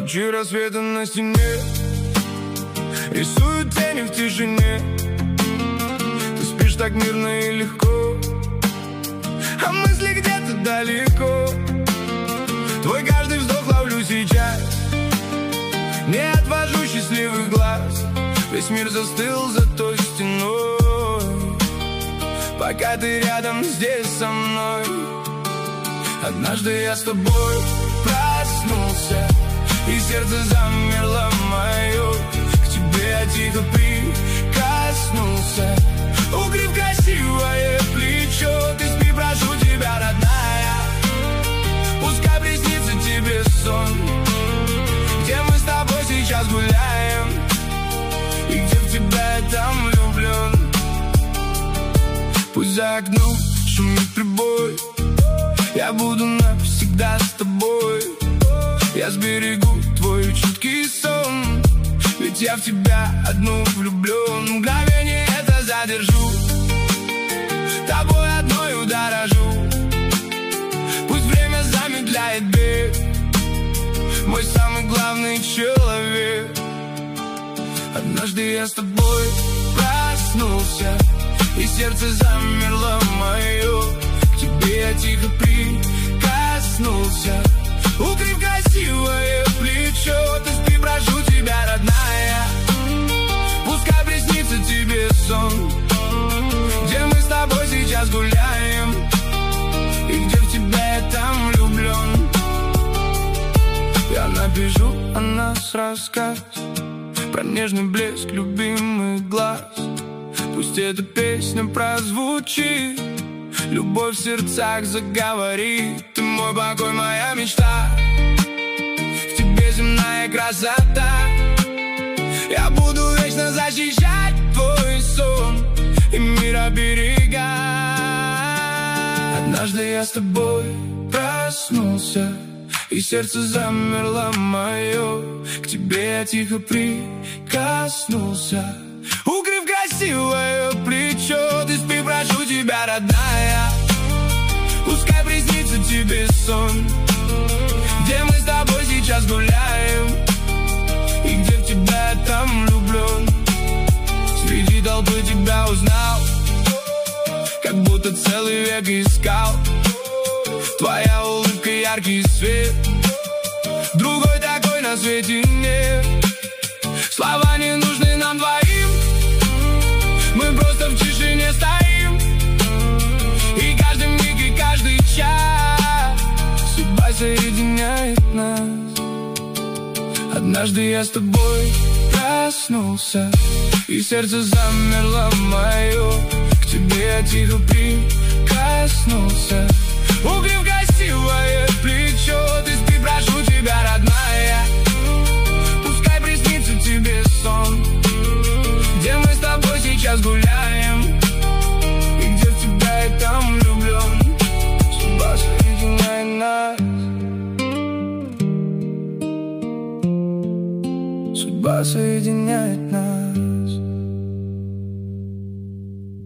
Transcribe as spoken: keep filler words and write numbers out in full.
Лучи рассвета на стене рисуют тени в тишине. Ты спишь так мирно и легко, а мысли где-то далеко. Твой каждый вздох ловлю сейчас, не отвожу счастливых глаз. Весь мир застыл за той стеной, пока ты рядом здесь со мной. Однажды я с тобой проснулся, и сердце замерло мое. К тебе я тихо прикоснулся, укрыв красивое плечо. Ты спи, прошу тебя, родная, пускай приснится тебе сон, где мы с тобой сейчас гуляем, и где в тебя я там влюблен. Пусть за окном шумит прибой, я буду навсегда с тобой. Я сберегу твой чуткий сон, ведь я в тебя одну влюблен. Мгновение это задержу, тобой одной дорожу. Пусть время замедляет бег, мой самый главный человек. Однажды я с тобой проснулся, и сердце замерло мое. К тебе я тихо прикоснулся, укрыв красивое плечо. Ты спи, прошу тебя, родная, пускай приснится тебе сон, где мы с тобой сейчас гуляем, и где в тебя я там влюблен. Я напишу о нас рассказ про нежный блеск любимых глаз. Пусть эта песня прозвучит, любовь в сердцах заговорит. Ты мой покой, моя мечта, в тебе земная красота. Я буду вечно защищать твой сон и мир оберегать. Однажды я с тобой проснулся, и сердце замерло мое. К тебе я тихо прикоснулся, укрыв красивое плечо. Ты спи, прошу тебя, родная, пускай приснится тебе сон, где мы с тобой сейчас гуляем, и где в тебя я там влюблен. Среди толпы тебя узнал, как будто целый век искал. Твоя улыбка, яркий свет, другой такой на свете нет. Слова не нужны нам двоим, мы просто в тишине стоим, и каждый миг, и каждый час судьба соединяет нас. Однажды я с тобой проснулся, и сердце замерло мое. К тебе я тихо прикоснулся, укрыв красивое плечо. Ты спи, прошу тебя, родная, пускай приснится тебе сон, где мы с тобой сейчас гуляем, и где в тебя я там влюблен. Судьба соединяет нас, судьба соединяет нас.